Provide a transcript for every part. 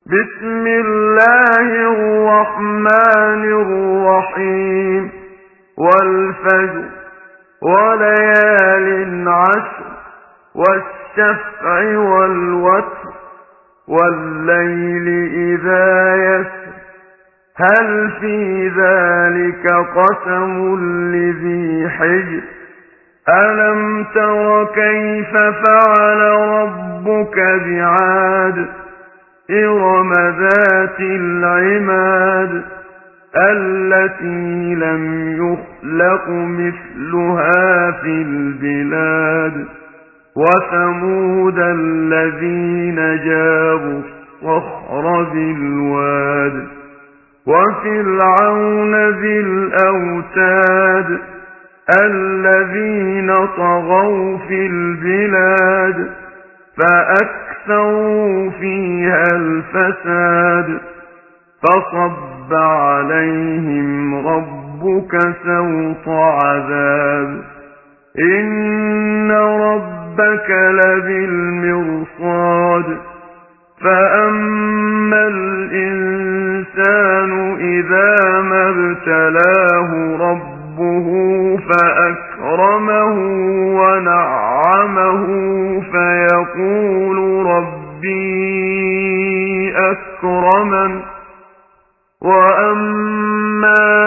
بسم الله الرحمن الرحيم والفجر وليال عشر والشفع والوتر والليل إذا يسر هل في ذلك قسم لذي حجر ألم تر كيف فعل ربك بعاد إرم ذات العماد التي لم يخلق مثلها في البلاد وثمود الذين جابوا الصخر بالواد وفرعون ذي الأوتاد الذين طغوا في البلاد فأكثروا فيها الفساد فصب عليهم ربك سوط عذاب إن ربك لبالمرصاد فأما الإنسان إذا ما ابتلاه ربه فأكرمه ونعمه فيقول ربي أكرمن وأما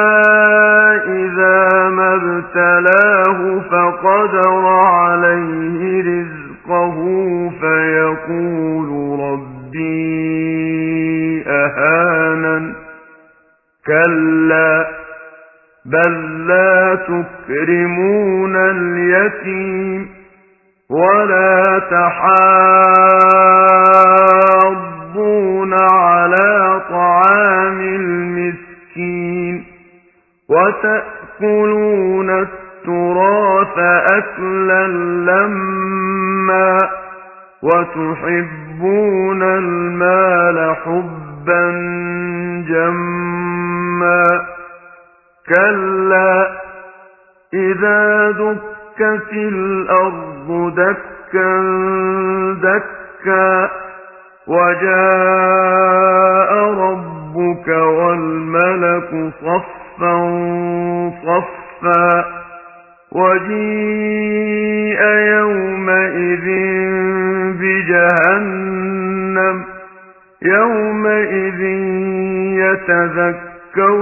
إذا ما ابتلاه فقدر عليه رزقه فيقول ربي أهانن كلا بل لا تكرمون اليتيم ولا تحاضون على طعام المسكين وتأكلون التراث أكلا لما وتحبون المال حبا جما كلا إذا دكت الأرض دكا دكا وجاء ربك والملك صفا صفا وجيء يومئذ بجهنم يومئذ يتذكر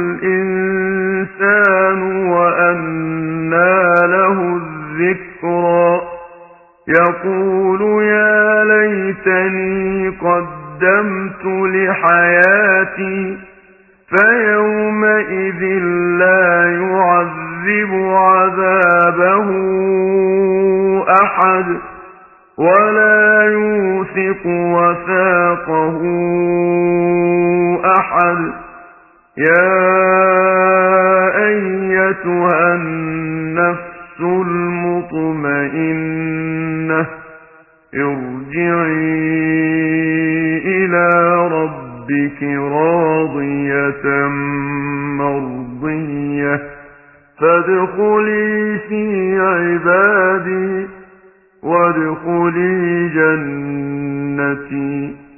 الإنسان وأنى له الذكرى يقول يا ليتني قدمت لحياتي فيومئذ لا يعذب عذابه أحد ولا يوثق وثاقه أحد يا أيتها النفس المطمئنة ارجعي إلى ربك راضية مرضية فادخلي في عبادي وادخلي جنتي